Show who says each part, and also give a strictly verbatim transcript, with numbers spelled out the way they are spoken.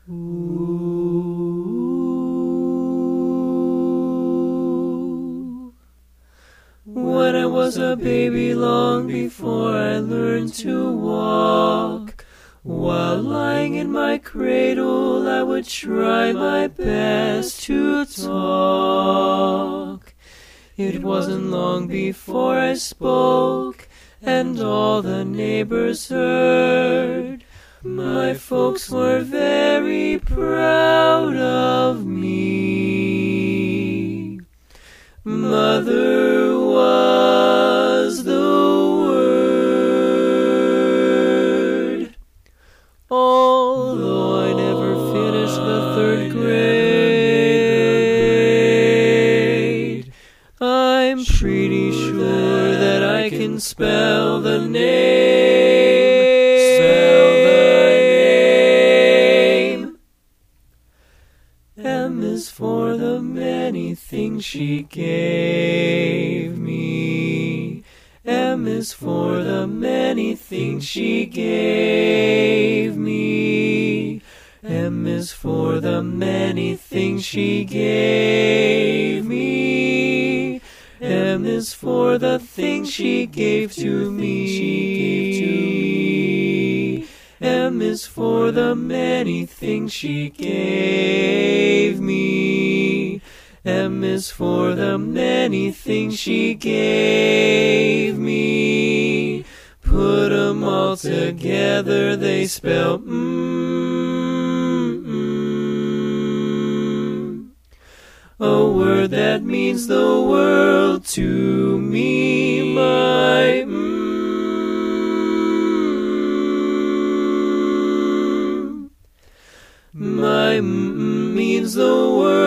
Speaker 1: Ooh. When I was a baby, long before I learned to walk, while lying in my cradle, I would try my best to talk. It wasn't long before I spoke, and all the neighbors heard. My folks were very proud of me. Mother was the word. Although I never finished the third grade, I'm pretty sure that I can spell the name. Spell the name. M is for the many things she gave me. M is for the many things she gave me. M is for the many things she gave me. M is for the things she gave to me. M is for the many things she gave me. M is for the many things she gave me. Put 'em all together, they spell mm-mm. A word that means the world to me. My mm, my mm means the world.